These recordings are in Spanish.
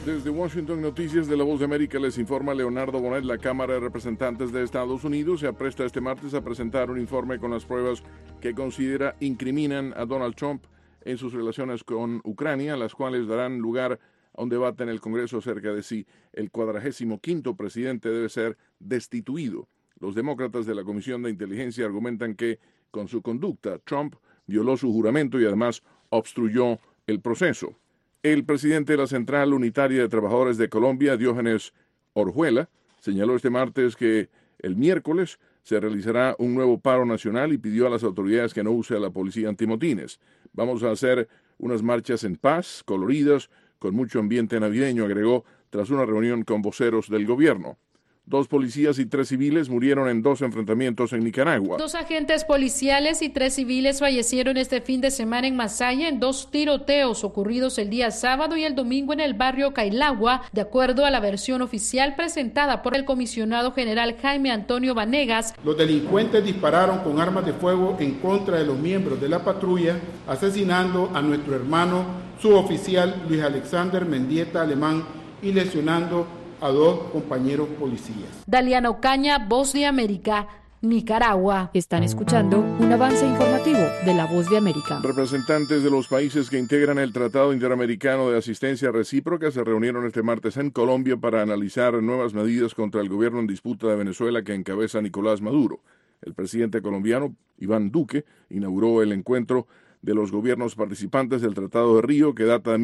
Desde Washington, Noticias de la Voz de América les informa Leonardo Bonet. La Cámara de Representantes de Estados Unidos se apresta este martes a presentar un informe con las pruebas que considera incriminan a Donald Trump en sus relaciones con Ucrania, las cuales darán lugar a un debate en el Congreso acerca de si el 45º presidente debe ser destituido. Los demócratas de la Comisión de Inteligencia argumentan que, con su conducta, Trump violó su juramento y además obstruyó el proceso. El presidente de la Central Unitaria de Trabajadores de Colombia, Diógenes Orjuela, señaló este martes que el miércoles se realizará un nuevo paro nacional y pidió a las autoridades que no use a la policía antimotines. Vamos a hacer unas marchas en paz, coloridas, con mucho ambiente navideño, agregó tras una reunión con voceros del gobierno. 2 policías y 3 civiles murieron en 2 enfrentamientos en Nicaragua. 2 agentes policiales y 3 civiles fallecieron este fin de semana en Masaya en 2 tiroteos ocurridos el día sábado y el domingo en el barrio Cailagua, de acuerdo a la versión oficial presentada por el comisionado general Jaime Antonio Vanegas. Los delincuentes dispararon con armas de fuego en contra de los miembros de la patrulla, asesinando a nuestro hermano suboficial Luis Alexander Mendieta Alemán y lesionando a 2 compañeros policías. Daliana Ocaña, Voz de América, Nicaragua. Están escuchando un avance informativo de la Voz de América. Representantes de los países que integran el Tratado Interamericano de Asistencia Recíproca se reunieron este martes en Colombia para analizar nuevas medidas contra el gobierno en disputa de Venezuela que encabeza Nicolás Maduro. El presidente colombiano, Iván Duque, inauguró el encuentro de los gobiernos participantes del Tratado de Río, que data de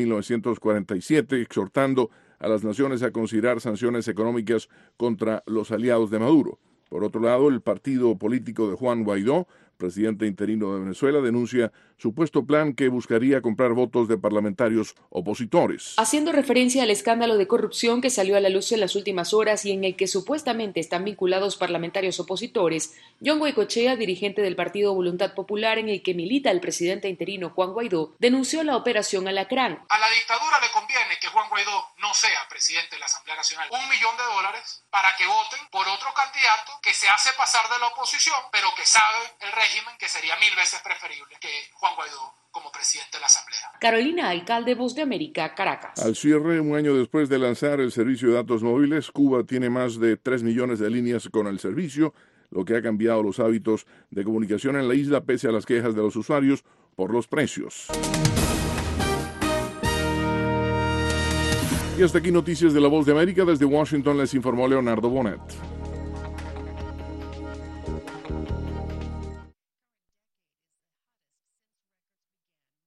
1947, exhortando a las naciones a considerar sanciones económicas contra los aliados de Maduro. Por otro lado, el partido político de Juan Guaidó, presidente interino de Venezuela, denuncia supuesto plan que buscaría comprar votos de parlamentarios opositores. Haciendo referencia al escándalo de corrupción que salió a la luz en las últimas horas y en el que supuestamente están vinculados parlamentarios opositores, John Goicoechea, dirigente del Partido Voluntad Popular en el que milita el presidente interino Juan Guaidó, denunció la operación Alacrán. A la dictadura le conviene que Juan Guaidó no sea presidente de la Asamblea Nacional. $1 millón para que voten por otro candidato que se hace pasar de la oposición, pero que sabe el régimen que sería 1000 veces preferible que Juan Guaidó como presidente de la Asamblea. Carolina Alcalde, Voz de América, Caracas. Al cierre, un año después de lanzar el servicio de datos móviles, Cuba tiene más de 3 millones de líneas con el servicio, lo que ha cambiado los hábitos de comunicación en la isla pese a las quejas de los usuarios por los precios. Y hasta aquí Noticias de la Voz de América. Desde Washington les informó Leonardo Bonet.